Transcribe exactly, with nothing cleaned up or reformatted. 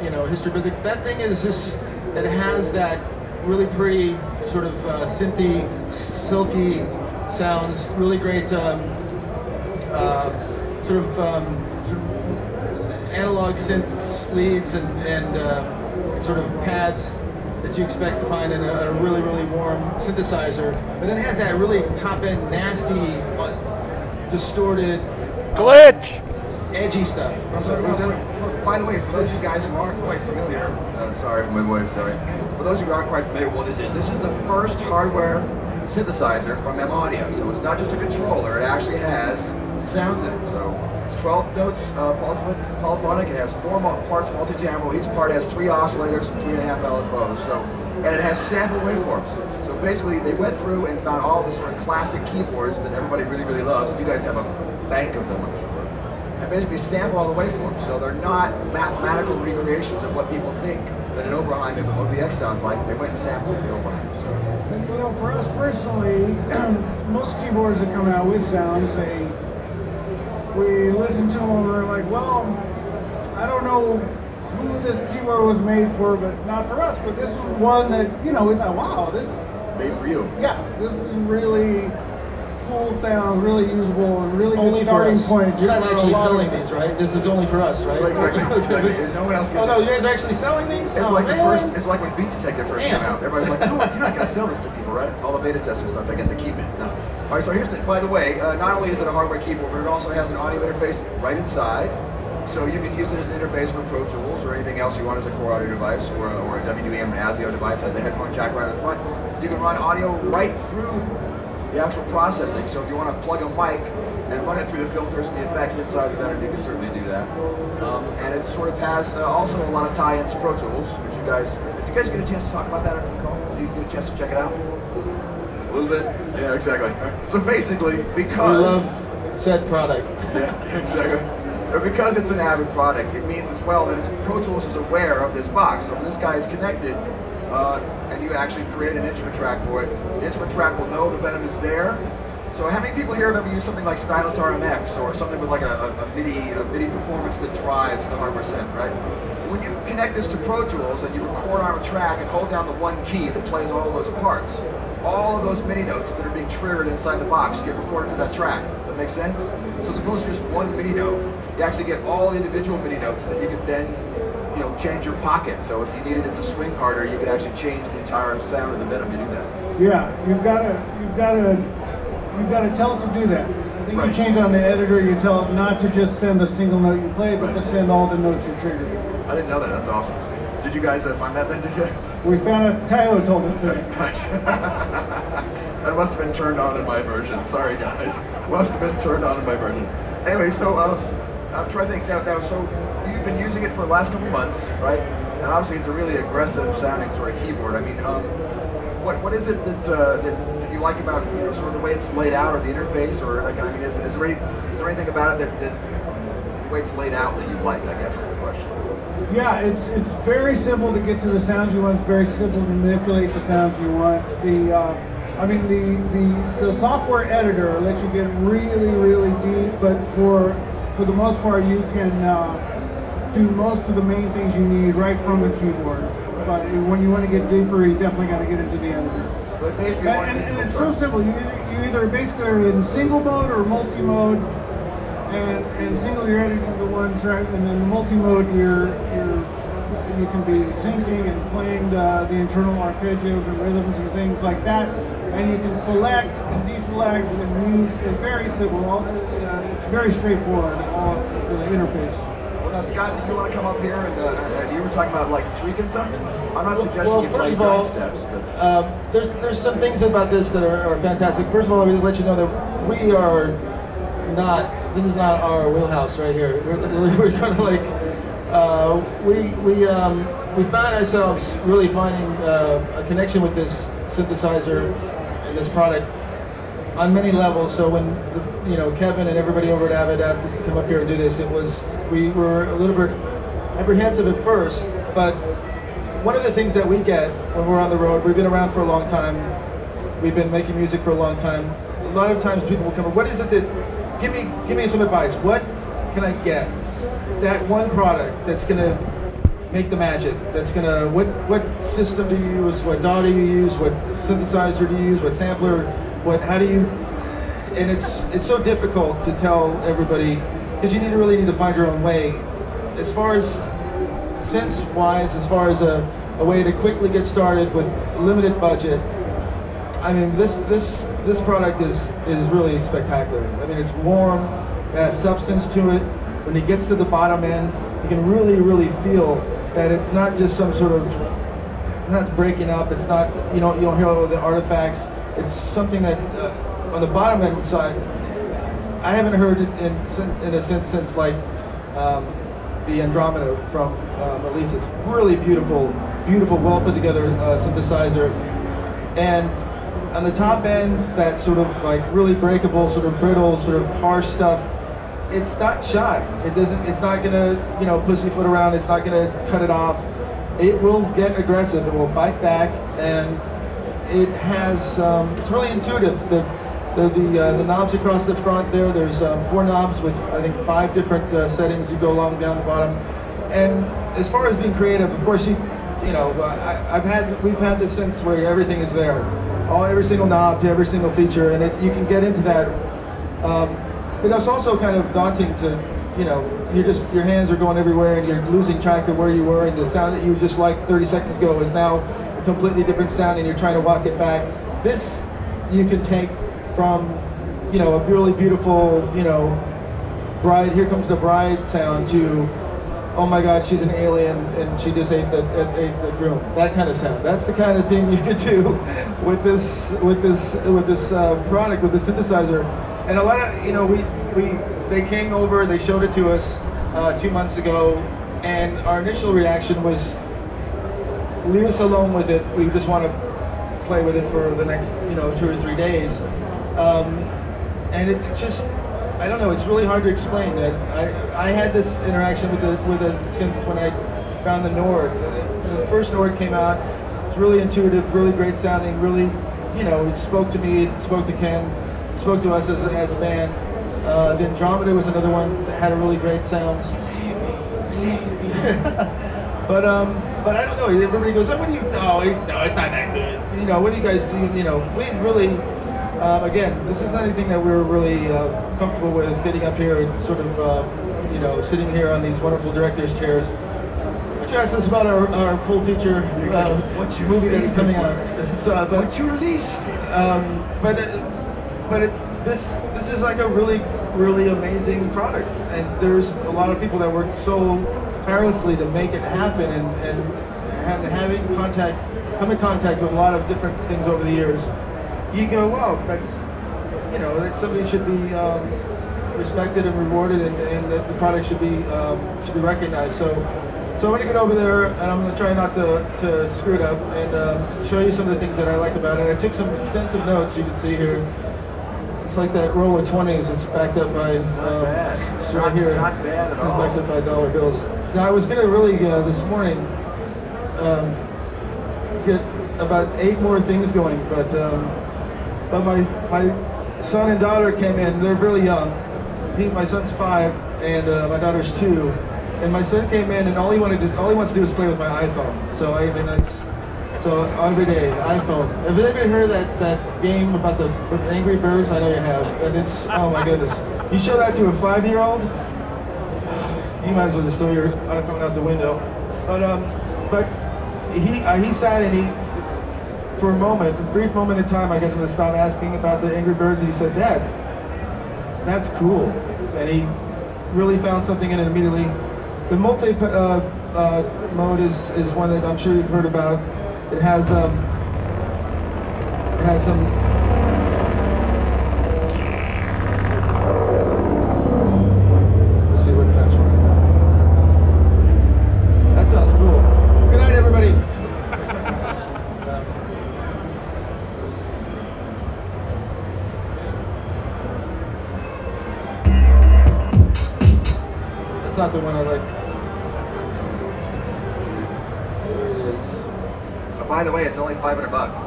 you know history, but the, that thing is just it has that really pretty sort of uh, synthy, silky sounds, really great um, uh, sort of. Um, sort of analog synth leads and, and uh, sort of pads that you expect to find in a, a really, really warm synthesizer. But it has that really top-end, nasty, uh, distorted, glitch, uh, edgy stuff. So, for, for, by the way, for those of you guys who aren't quite familiar, uh, sorry for my voice, sorry. For those of you who aren't quite familiar with what this is, this is the first hardware synthesizer from M Audio. So it's not just a controller, it actually has sounds in it. So it's twelve notes, uh, polyphonic, polyphonic. It has four parts multi-timbral. Each part has three oscillators and three and a half L F Os. So, and it has sample waveforms. So basically, they went through and found all the sort of classic keyboards that everybody really, really loves. And you guys have a bank of them, I'm sure. And basically sample all the waveforms. So they're not mathematical recreations of what people think that an Oberheim O B X sounds like. They went and sampled the Oberheim. So. And, you know, for us personally, most keyboards that come out with sounds, they we listen to them and we're like, well, I don't know who this keyboard was made for, but not for us. But this is one that, you know, we thought, wow, this made for you. Yeah, this is really cool sound, really usable, and really only good starting for us. point. You're not actually selling these, right? This is only for us, right? Right, exactly. exactly. No one else gets Oh no, it. you guys are actually selling these? It's oh, like man. the first. It's like when Beat Detective first Damn. came out. Everybody's like, no, you're not going to sell this to people, right? All the beta testers thought they get to keep it. No. All right. So here's the. By the way, uh, not only is it a hardware keyboard, but it also has an audio interface right inside. So you can use it as an interface for Pro Tools or anything else you want as a core audio device, or a, or a W M or ASIO device. Has a headphone jack right in the front. You can run audio right through the actual processing. So if you want to plug a mic and run it through the filters and the effects inside the Venom, you can certainly do that. Um, and it sort of has uh, also a lot of tie-ins to Pro Tools, which you guys, did you guys get a chance to talk about that after the call? Did you get a chance to check it out? A little bit? Yeah, exactly. So basically, because... We love said product. Yeah, exactly. But because it's an Avid product, it means as well that Pro Tools is aware of this box. So when this guy is connected, uh, and you actually create an instrument track for it, the instrument track will know the Venom is there. So how many people here have ever used something like Stylus R M X or something with like a, a, a MIDI a MIDI performance that drives the hardware synth, right? When you connect this to Pro Tools and you record on a track and hold down the one key that plays all those parts, all of those MIDI notes that are being triggered inside the box get recorded to that track. That makes sense? So as opposed to just one MIDI note, you actually get all the individual MIDI notes that you could then, you know, change your pocket. So if you needed it to swing harder, you could actually change the entire sound of the Venom to do that. Yeah, you've got to, you've got to. You've got to tell it to do that. I think Right. you change on the editor, you tell it not to just send a single note you play, but Right. to send all the notes you triggered. I didn't know that. That's awesome. Did you guys uh, find that then, did you? We found out, Taiho told us today. Nice. That must have been turned on in my version. Sorry, guys. Must have been turned on in my version. Anyway, so uh, I'm trying to think now, now. So you've been using it for the last couple months, right? And obviously, it's a really aggressive sounding sort of keyboard. I mean, um, what what is it that uh, that, that you like about, you know, sort of the way it's laid out, or the interface, or like, I mean, is, is there any, is there anything about it that, that the way it's laid out that you like? I guess is the question. Yeah, it's it's very simple to get to the sounds you want. It's very simple to manipulate the sounds you want. The uh, I mean, the, the the software editor lets you get really, really deep, but for for the most part, you can uh, do most of the main things you need right from the keyboard. But when you want to get deeper, you definitely got to get into the editor. But basically, And, one and, thing- and it's so simple. You, you either basically are in single mode or multi-mode. And, and single, you're editing the one track, and then the multi-mode, you're, you're, you can be syncing and playing the, the internal arpeggios and rhythms and things like that. And you can select and deselect and move. It's very simple. All, uh, it's very straightforward, all the interface. Well, now, Scott, do you want to come up here and uh, uh, you were talking about like tweaking something? I'm not suggesting Well, you first play of all, grind steps, but um, there's there's some things about this that are, are fantastic. First of all, let me just let you know that we are not. This is not our wheelhouse right here. We're, we're kind of like uh, we we um, we found ourselves really finding uh, a connection with this synthesizer and this product on many levels. So when the, you know Kevin and everybody over at Avid asked us to come up here and do this, it was we were a little bit apprehensive at first, but one of the things that we get when we're on the road, we've been around for a long time, we've been making music for a long time. A lot of times people will come up, what is it that, give me give me some advice, what can I get? That one product that's gonna make the magic. That's gonna, what what system do you use? What D A W do you use? What synthesizer do you use? What sampler? What, how do you, and it's it's so difficult to tell everybody, because you need to really need to find your own way. As far as sense-wise, as far as a, a way to quickly get started with limited budget, I mean, this this this product is is really spectacular. I mean, it's warm, it has substance to it. When it gets to the bottom end, you can really, really feel that it's not just some sort of, it's not breaking up. It's not, you know, you don't hear all the artifacts. It's something that uh, on the bottom end side, I haven't heard it in in a sense since like um, the Andromeda from um, Alesis. Really beautiful, beautiful, well put together uh, synthesizer. And on the top end, that sort of like really breakable, sort of brittle, sort of harsh stuff, it's not shy. It doesn't, it's not gonna, you know, pussyfoot around. It's not gonna cut it off. It will get aggressive. It will bite back, and it has, um, it's really intuitive. The the the, uh, the knobs across the front there, there's um, four knobs with I think five different uh, settings. You go along down the bottom. And as far as being creative, of course, you you know, I, I've had, we've had this sense where everything is there. All, every single knob to every single feature, and it, you can get into that. Um, but it's also kind of daunting to, you know, you just, your hands are going everywhere and you're losing track of where you were, and the sound that you just like thirty seconds ago is now a completely different sound, and you're trying to walk it back. This you can take from, you know, a really beautiful, you know, bride, here comes the bride sound, to, oh my God, she's an alien and she just ate the ate the groom. That kind of sound. That's the kind of thing you could do with this with this with this uh, product, with the synthesizer. And a lot of, you know, we we they came over, they showed it to us uh, two months ago, and our initial reaction was, leave us alone with it. We just want to play with it for the next, you know, two or three days. Um, and it just, I don't know, it's really hard to explain. That I I had this interaction with the with the synth when I found the Nord. The, the first Nord came out. It's really intuitive, really great sounding. Really, you know, it spoke to me. It spoke to Ken. It spoke to us as a, as a band. Uh, the Andromeda was another one that had a really great sound. but um, but I don't know. Everybody goes, oh, what do you? Oh, it's, no, it's not that good. You know, what do you guys do? You know, we really. Um, again, this is not anything that we're really uh, comfortable with, getting up here and sort of, uh, you know, sitting here on these wonderful director's chairs. But you asked us about our, our full feature uh, What's your movie that's coming out. So, uh, but, What's your least favorite? um, but uh, but it, this this is like a really, really amazing product. And there's a lot of people that work so tirelessly to make it happen, and, and have, having contact, come in contact with a lot of different things over the years. You go, wow, that's, you know, that somebody should be um, respected and rewarded, and, and that the product should be um, should be recognized. So, so I'm gonna get over there, and I'm gonna try not to, to screw it up, and um, show you some of the things that I like about it. I took some extensive notes. You can see here. It's like that roll of twenties. It's backed up by. Not um, bad. It's Not- right here. not bad at it's all. backed up by dollar bills. Now I was gonna really uh, this morning um, get about eight more things going, but. Um, But my my son and daughter came in. They're really young. He, my son's five, and uh, my daughter's two. And my son came in, and all he wanted to all he wants to do is play with my iPhone. So I mean, that's so every day iPhone. Have you ever heard that that game about the Angry Birds? I know you have. And it's, oh my goodness. You show that to a five-year-old, you might as well just throw your iPhone out the window. But um, but he uh, he sat and he. For a moment, a brief moment in time, I got him to stop asking about the Angry Birds, and he said, Dad, that's cool. And he really found something in it immediately. The multi uh, uh, mode is, is one that I'm sure you've heard about. It has um, it has some. Let's see what that's right now. That sounds cool. Good night, everybody. That's not the one I like. Oh, by the way, it's only five hundred bucks.